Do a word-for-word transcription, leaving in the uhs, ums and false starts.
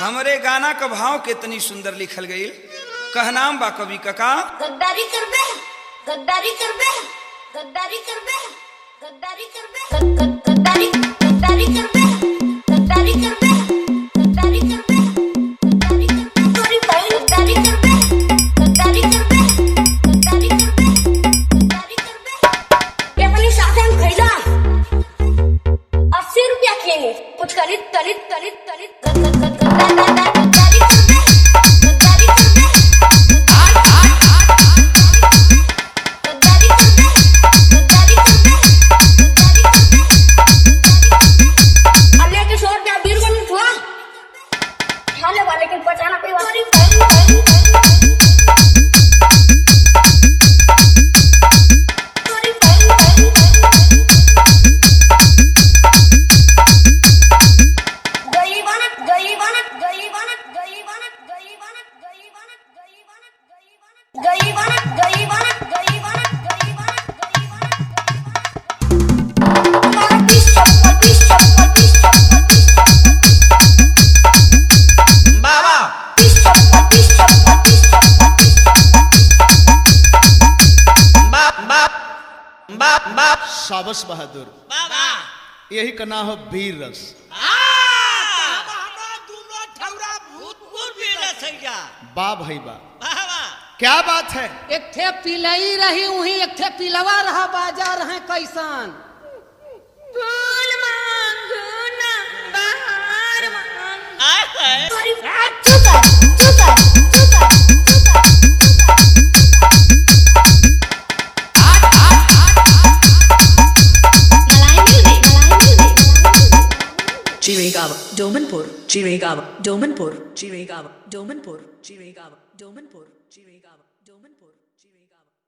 हमरे गाना का भाव कितनी सुंदर लिखल गई। कहनाम बा कवि कका गद्दारी करबे गद्दारी करबे गद्दारी करबे गद्दारी करबे गद्दारी गद्दारी करबे गद्दारी करबे गद्दारी करबे गद्दारी करबे तोरी भाई गद्दारी करबे गद्दारी करबे गद्दारी करबे गद्दारी करबे ये अपनी साथे हम खैला अस्सी रुपया खेने कुछ कलित कलित कलित कलित गद्दारी करबे गद्दारी करबे लेकिन बचाना कोई बात नहीं। शाबाश बहादुर, यही का नाम है वीर रस। बा भाई बा, क्या बात है। एक थे पिलई रही वही एक थे पिलवा रहा बाजार है कैसन Chirigava, Domanpur, Chirigava, Domanpur, Chirigava, Domanpur, Chirigava, Domanpur, Chirigava, Domanpur, Chirigava.